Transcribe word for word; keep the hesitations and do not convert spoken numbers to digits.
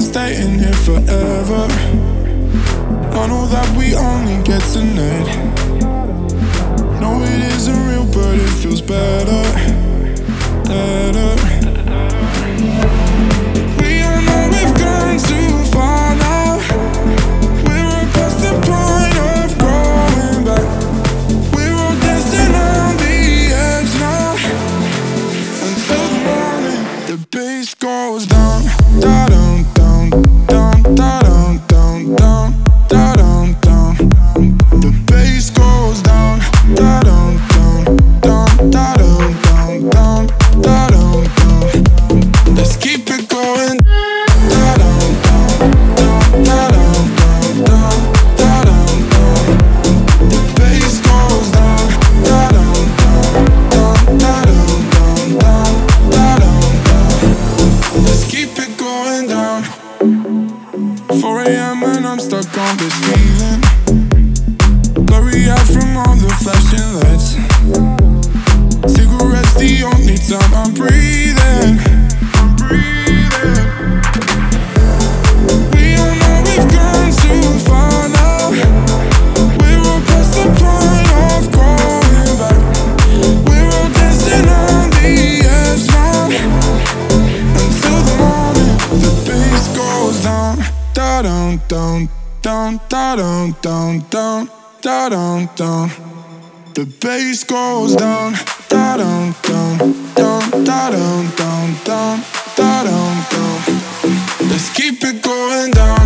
staying here forever. I know that we only get tonight. No, it isn't real, but it feels better, better. We all know we've gone too far now. We're past the point of going back. We're all dancing on the edge now. Until the morning, the bass goes down, da dum dum dum, da dum dum dum, da dum dum. The bass goes down, da dum dum dum, da dum dum dum, da dum dum. Let's keep it going. Da dum dum dum, da dum dum dum, da dum dum. The bass goes down, da dum dum dum, da dum dum dum, da dum dum. Let's keep it going down. four a.m. and I'm stuck on this feeling. Blurry out from all the flashing lights. Cigarettes the only time I'm breathing. I'm breathing. We all know we've gone too far now. We're all past the point of going back. We're all dancing on the edge now. Until the morning, the bass goes down. Da dum dum dum, da dum dum dum, da dum dum. The bass goes down, da dum dum dum, da dum dum dum, da dum dum. Let's keep it going down.